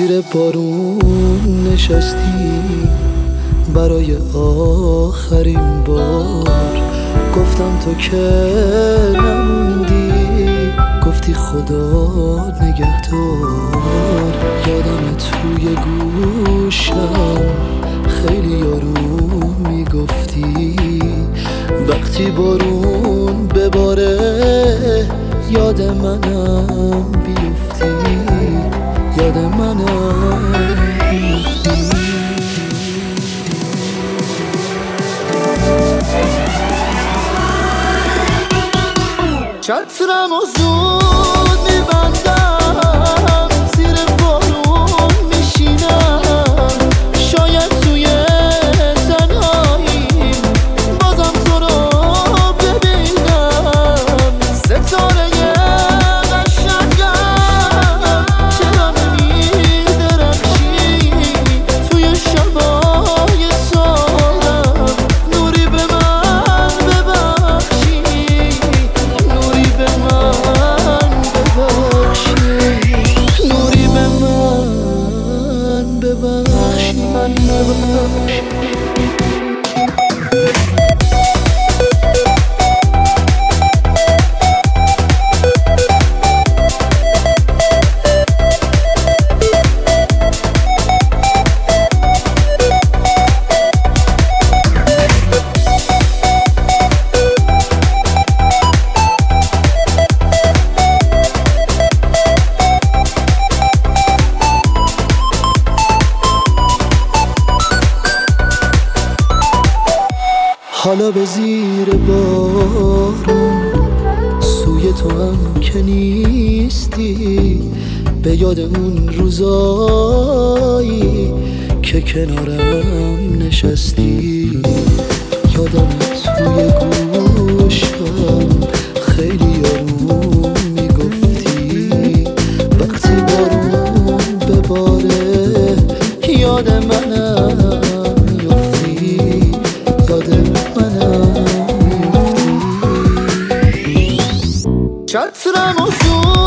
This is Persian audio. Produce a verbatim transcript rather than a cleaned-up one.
زیر بارون نشستی برای آخرین بار. گفتم تو که نموندی، گفتی خدا نگهدار. یادم توی گوشم خیلی آروم میگفتی وقتی بارون بباره یاد منم بیفتی، یاد منم بیفتی. چترم و زود میبندم، زیر بارون میشینم. شاید توی تنهایی بازم تو رو ببینم. ستاره قشنگم چرا نمیدرخشی توی شبای سالم؟ نوری به من ببخشی، نوری به من ببخشی، نوری به من ببخشی. حالا به زیر بارون سوی تو هم که نیستی، به یاد اون روزایی که کنارم نشستی. یادم توی گوشم خیلی آروم میگفتی وقتی بارون بباره یاد منم میفتی، یاد منم میفتی. چترم و